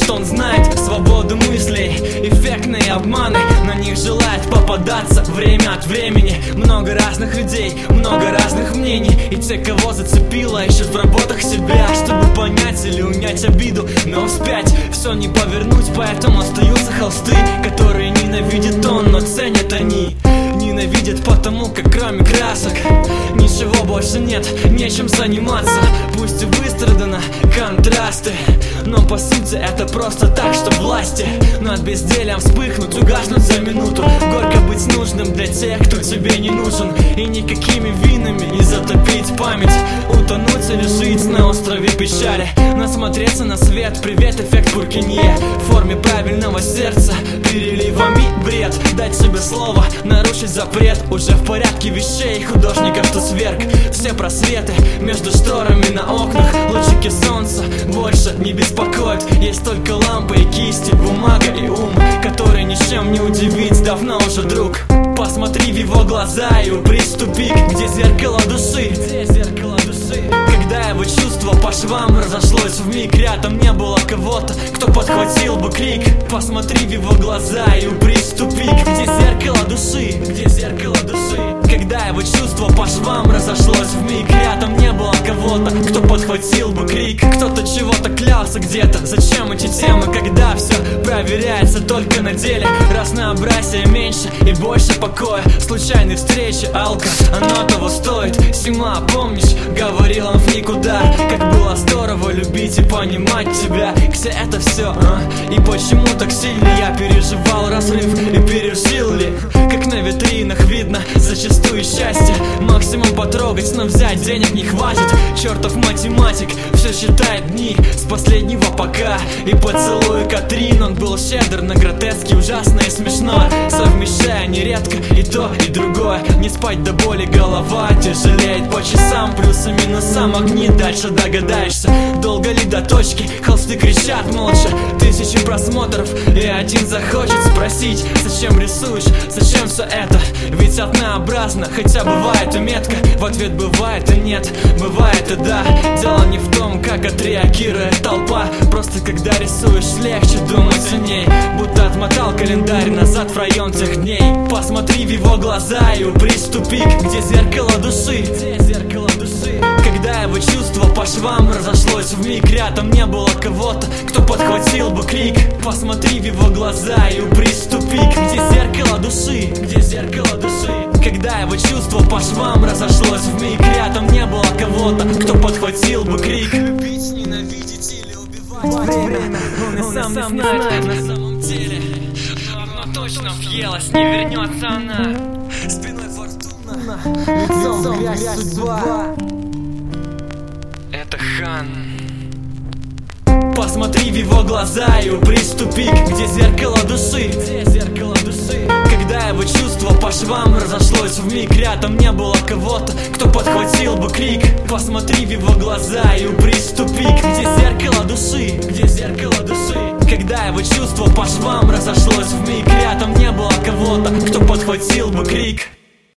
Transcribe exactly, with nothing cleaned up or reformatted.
что он знает свободу мыслей. Эффектные обманы, на них желает попадаться время от времени. Много разных людей, много разных мнений, и те, кого зацепило, ищут в работах себя, чтобы понять или унять обиду, но вспять все не повернуть, поэтому остаются холсты, которые ненавидит он, но ценят они. Ненавидят потому, как кроме красок ничего больше нет, нечем заниматься. Пусть и выстрадано контрасты, но по сути это просто так, что власти над бездельем вспыхнуть, угаснуть за минуту. Горько быть нужным для тех, кто тебе не нужен, и никакими винами не затопить память. Утонуть или жить на острове печали, насмотреться на свет, привет, эффект Пуркинье в форме правильного сердца, переливами бред, дать себе слово, нарушить запрет. Уже в порядке вещей художников, кто сверг все просветы между шторами на окнах. Лучики солнца больше не беспокоят, есть только лампы и кисти, бумага и ум, который ничем не удивить, давно уже друг. Посмотри в его глаза и упрись в тупик, где зеркало души, где зеркало души. Когда его чувство по швам разошлось вмиг, рядом не было кого-то, кто подхватил бы крик. Посмотри в его глаза и упрись в тупик, где зеркало души, где зеркало души. Когда его чувство по швам разошлось вмиг, рядом не было кого-то, кто подхватил бы крик. Кто-то чего-то клялся где-то, зачем эти темы, когда все проверяется только на деле. Разнообразия меньше и больше покоя, случайные встречи, алка, оно того стоит. Зима, помнишь, говорил он в никуда, как было здорово любить и понимать тебя. Где это все, а? И почему так сильно я переживал разрыв и пережил ли? Как на витринах видно зачастую счастье, максимум потрогать, но взять денег не хватит. Чертов математик все считает дни с последнего пока. И поцелуй Катрин, он был щедр на гротески, ужасно и смешно, совмещая нередко и то, и другое. Не спать до боли, голова тяжелеет по часам, плюсы минусам огни, дальше догадаешься. Долго ли до точки, холсты кричат молча, тысячи просмотров, и один захочет спросить: зачем рисуешь, зачем все это? Ведь однообразно, хотя бывает и метко. В ответ бывает и нет, бывает и да. Дело не в том, как отреагирует толпа, просто когда рисуешь, легче думать о ней, будто отмотал календарь назад в район тех дней. Посмотри в его глаза и упрись в тупик, где зеркало души, где зеркало души. Когда его чувство по швам разошлось вмиг, рядом не было кого-то, кто подхватил бы крик. Посмотри в его глаза и упрись в тупик, где зеркало души, где зеркало души. Когда его чувство по швам разошлось вмиг, рядом не было кого-то, кто подхватил бы крик. Любить, ненавидеть или убивать время, он и сам не знает на самом деле, но одно точно въелось, не вернется она. Спиной фортуна, лицом грязь судьба. Это Хан. Посмотри в его глаза и упрись в тупик, где зеркало души, где зеркало души. Когда его чувство по швам разошлось вмиг, рядом не было кого-то, кто подхватил бы крик. Посмотри в его глаза и упрись в тупик, где зеркало души, где зеркало души. Когда его чувство по швам разошлось вмиг, рядом не было кого-то, кто подхватил бы крик.